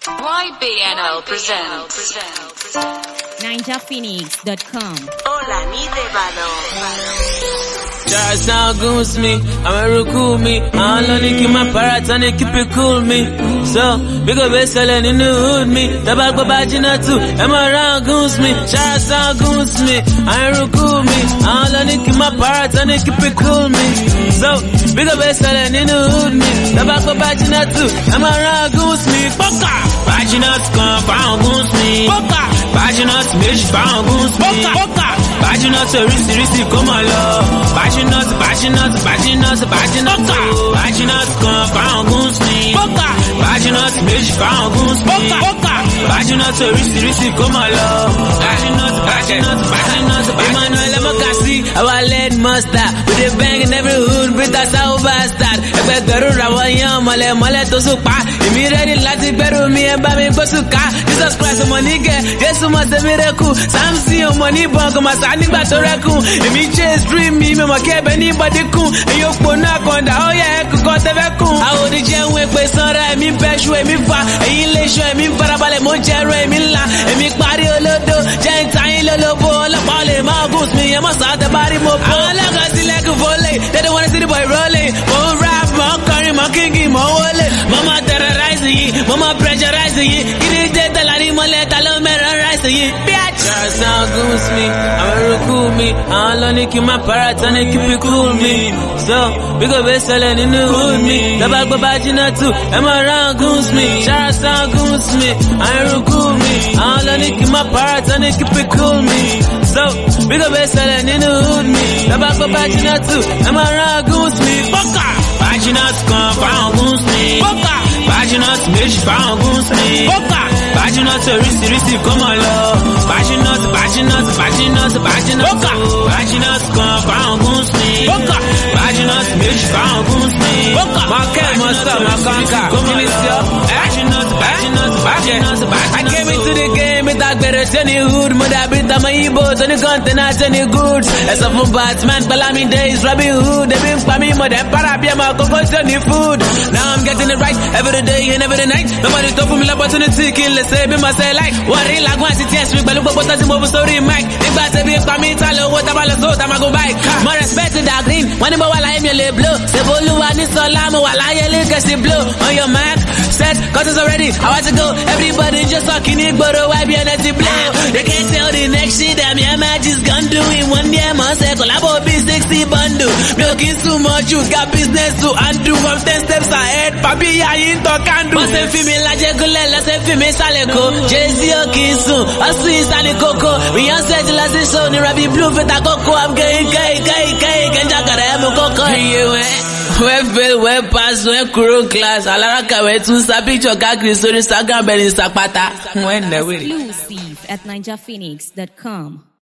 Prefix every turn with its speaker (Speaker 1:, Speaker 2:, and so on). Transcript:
Speaker 1: YBNL presents
Speaker 2: NinjaPhoenix.com.
Speaker 1: Hola, mi devado.
Speaker 3: Just now goons me, I'ma recruit me. I don't need to keep my parrots and they keep it cool me. So, big up best selling in the hood me. Tabak babajina too, I'm around goons me. Just now goons me, I recruit me. I don't need to keep my parrots and they keep it cool me. So, big up best selling in the hood me. Tabak babajina too, I'm around goons me. Boka! Bajinas come, found goons me. Boka! Bajinas bitch, found goons me. Boka! Bajinas risi, come on love. Bajinas, come, found goons me. Bajinas, bitch, found goons me. Bajinas, risi, come on love. Bajinas, Emmanuel Makasi, our lead mustard. With a bang in every hood, with a South bastard. Better Rawayan, Male to Supa. Immediately Latin better me and Baby Bosuka. Jesus Christ, money get, yes, must a miracle. Sam see your money bug, my standing back to raccoon. If me chase dream me, my cab anybody cool. And you put knock on the oh yeah, could got the vacuum. I would the jam with Pesora, me Peshu, me Fa, and you lay show me Parabale, Monjero, Mila, and me party a little, giant tiny little ball, a ball, my goose me, I must have the body more. I like a volley, they don't want to see the boy rolling. More rap, more curry, more king, more wallet. Mama terrorizing you, mama pressurizing you. Give it dead, the lady, my let alone, terrorizing you. Bitch! Just now goose me, I'ma recruit me. I don't need to keep my parrots and they keep it cool me. So, big up best selling in the hood me. The back babajina too, I'm around goose me. Just now goose me, I recruit me. I don't need to keep my parrots and they keep it cool me. So, big up best selling in the hood me. The back babajina too, I'm around goose me. Boka! Bajinas come, found goons me. Boka! Bajinas bitch, found goons me. Boka! Bajinas risi, come on love. Bajinas. Boka! Bajinas come, found goons me. Boka! Bajinas bitch, found goons me. Boka! My monster, my conquer. Come in Bajinas. I came into the game with that better any hood. Mother bit on my e-boats on the continent, any goods. As a from Batman, Balami days, Robin Hood. They been for me, mother, parabia, my cocoa, any food. Now I'm getting it right every day and every night. Nobody talk for me like opportunity, kill, let's say, be myself like. What real like once it yes, but look what doesn't move story, Mike. If I say, be for me, tell you what about the soul, I'm go back. More respect to that green. One about while I am your blue. Say, Bolu, I need so long, while I am your blue. On your mark, set, cause it's already. I want to go. Everybody just talking it, but why be an anti blow? They can't tell the next shit that your magic's gonna do in 1 year, man. Say, collabo B60 bundle. Milking too much, you got business to undo. I'm 10 steps ahead, papi, I ain't talking. But say, female, like Jacqueline, say, female, Saleko. Jay-Z, Kisu, I see Sally Coco. We are set to last show, the Rabbi Blue, for the Coco. I'm gay, and Jacaremo Coco. Web pass, web crew class, Alaraka, web to Sabi Chokakri, so Instagram, and Instapata.
Speaker 2: Exclusive at NinjaPhoenix.com.